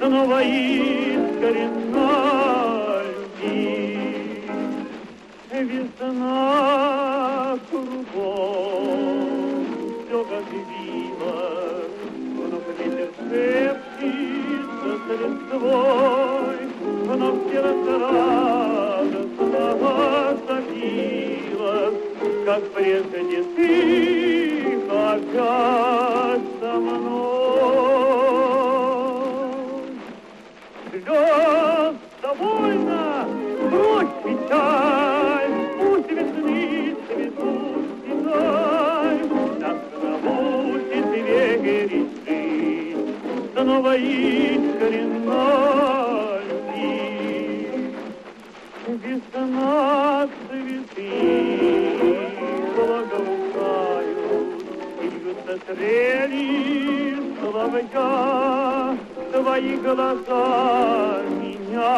снова искренна любви. Весна кругом, все как вило, вновь ветер шепчется с листвой, вновь сердце радостно забилось, как прежде ты опять со мной. Слез довольно, брось печаль, пусть весны цветут стеной, нас научит веришь, снова искренна любви. Весна цветы благоухают, и льются трели соловья, твои глаза меня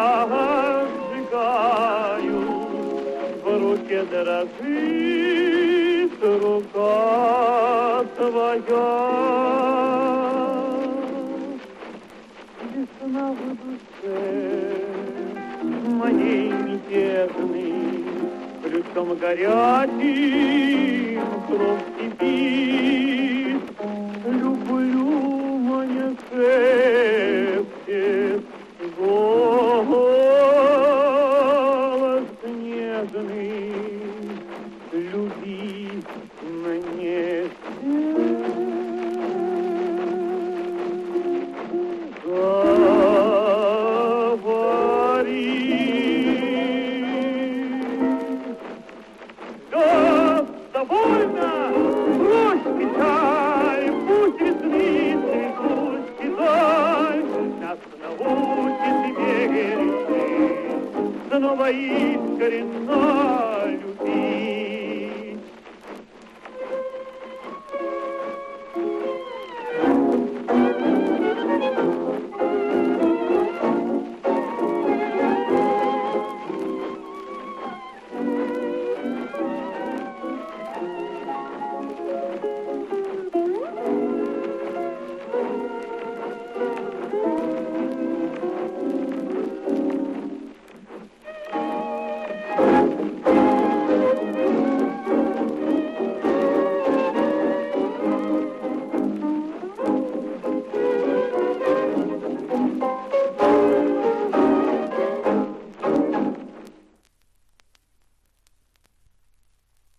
сжигают, в руке дрожит рука твоя. Весна в душе моей мятежной, ключом горячим кровь кипит. Люблю, мне шепчет голос нежный, люби мне. Довольно, брось печаль, пусть весны цветут стеной, нас научит верить, снова искренна